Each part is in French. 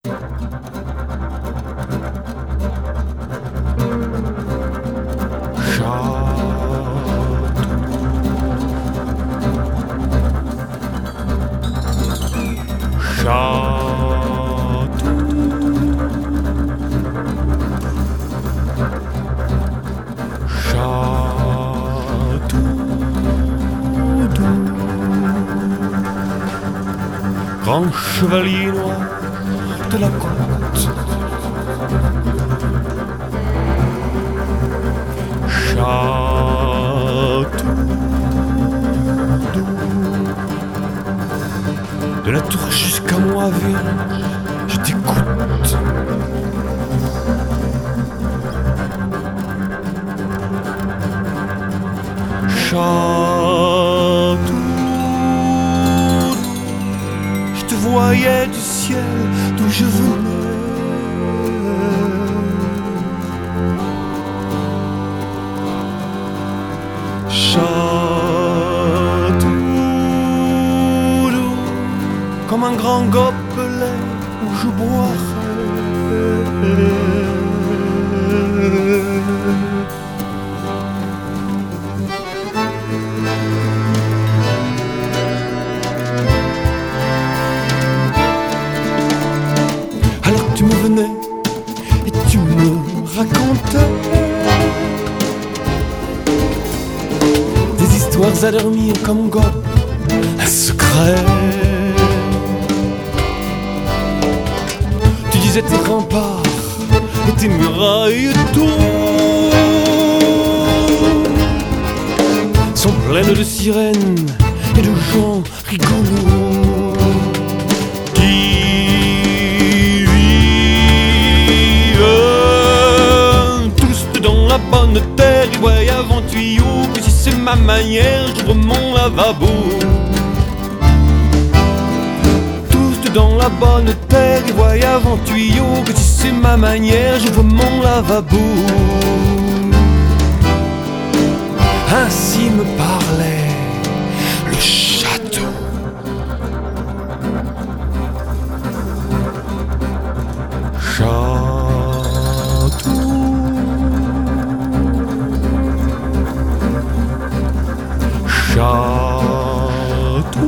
Grand chevalier noir de la côte, château d'eau, de la tour jusqu'à Moiville, je t'écoute. Château, je te voyais du ciel d'où je venais. Château d'eau, comme un grand gobelet où je boirais. Alors tu me venais et tu me racontais des histoires à dormir comme gobe, un secret. Tu disais tes remparts et tes murailles d'eau sont pleines de sirènes et de gens rigolos qui vivent tous dans la bonne terre et voient avant tuyau que si c'est ma manière, j'ouvre mon lavabo. Tous dans la bonne terre et voient avant tuyau que si c'est ma manière, j'ouvre mon lavabo. Ainsi me parlait le château. Château, château,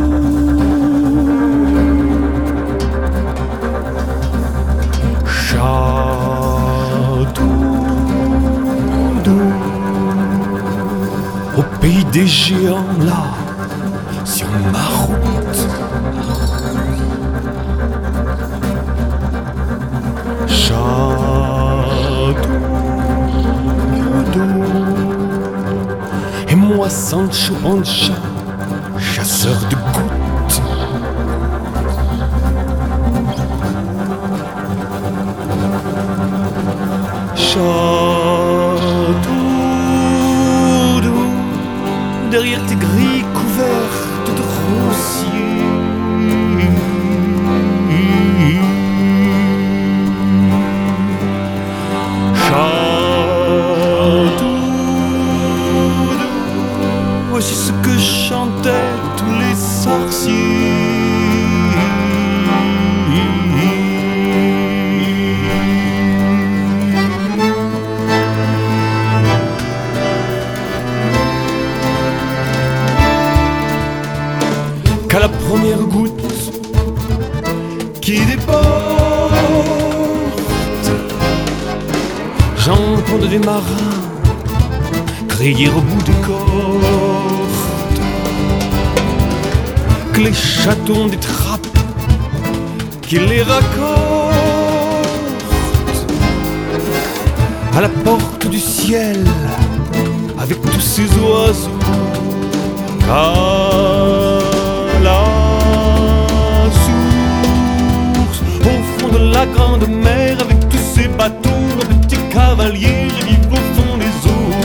château d'eau. Au pays des géants là, sur ma route. Château d'eau. Et moi Sancho Pancha, chasseur de gouttes. Château d'eau, derrière tes grilles couvertes de ronciers. Château d'eau, voici ce que chantaient tous les sorciers. Qu'à la première goutte qui déporte, j'entends des marins crier au bout des cordes que les châteaux ont des trappes qui les raccordent à la porte du ciel avec tous ces oiseaux. La source, au fond de la grande mer, avec tous ces bateaux, nos petits cavaliers, je vis au fond des eaux.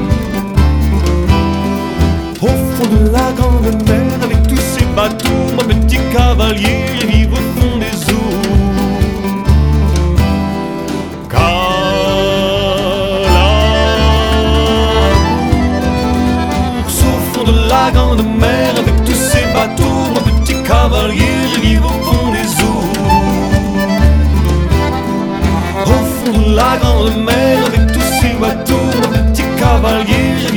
Au fond de la grande mer, avec tous ces bateaux, nos petits cavaliers, je vis au fond des eaux. Car la course, au fond de la grande mer, avec tous ces bateaux, mon petit cavalier, je vis au fond des eaux. la grande mer avec tous ses bateaux, mon petit cavalier, je